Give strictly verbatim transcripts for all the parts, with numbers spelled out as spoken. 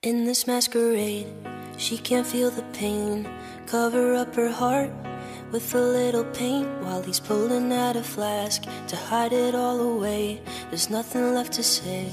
In this masquerade, she can't feel the pain. Cover up her heart with a little paint while he's pulling out a flask to hide it all away. There's nothing left to say.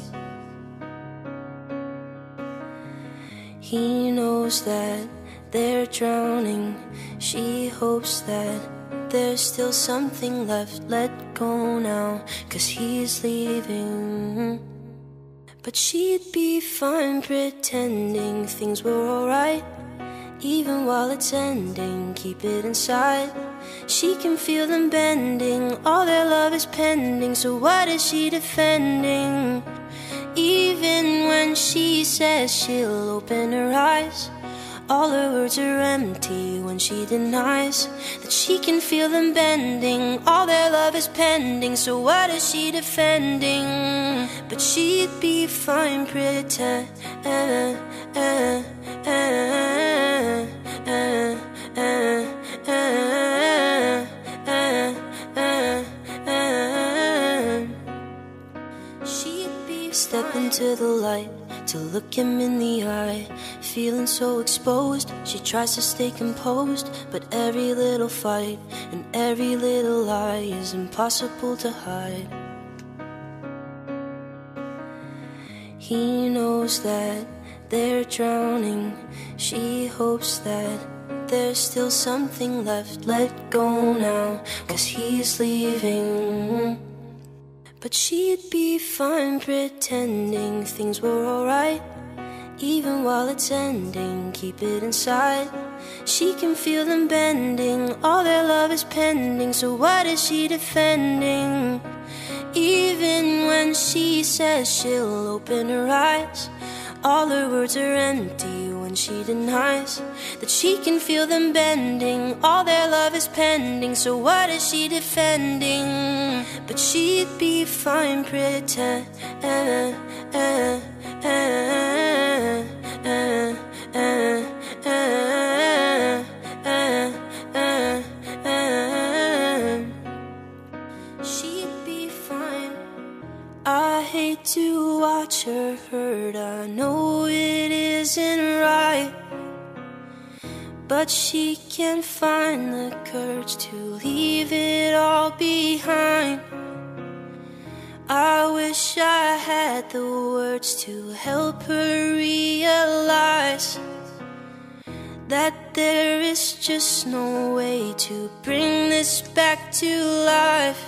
He knows that they're drowning. She hopes that there's still something left. Let go now, 'cause he's leaving. But she'd be fine pretending things were alright, even while it's ending. Keep it inside. She can feel them bending. All their love is pending. So what is she defending? Even when she says she'll open her eyes, all her words are empty when she denies that she can feel them bending. All their love is pending. So what is she defending? But she'd be fine pretend. She'd be step into the light to look him in the eye. Feeling so exposed, she tries to stay composed, but every little fight and every little lie is impossible to hide. He knows that they're drowning. She hopes that there's still something left. Let go now, 'cause he's leaving. But she'd be fine pretending things were alright, even while it's ending. Keep it inside. She can feel them bending. All their love is pending. So what is she defending? Even when she says she'll open her eyes, all her words are empty when she denies that she can feel them bending. All their love is pending. So what is she defending? But she'd be fine pretend. She'd be fine. I hate to watch her hurt. I know it isn't right, but she can't find the courage to leave it all behind. I wish I had the words to help her realize that there is just no way to bring this back to life.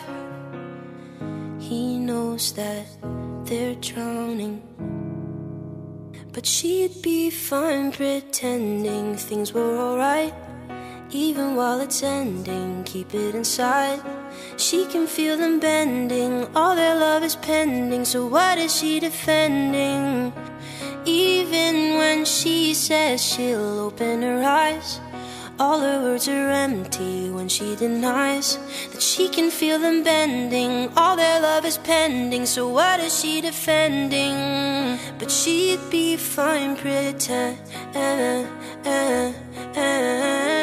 He knows that they're drowning, but she'd be fine pretending things were alright, even while it's ending. Keep it inside. She can feel them bending. All their love is pending. So what is she defending? Even when she says she'll open her eyes, all her words are empty when she denies that she can feel them bending. All their love is pending. So what is she defending? But she'd be fine pretend.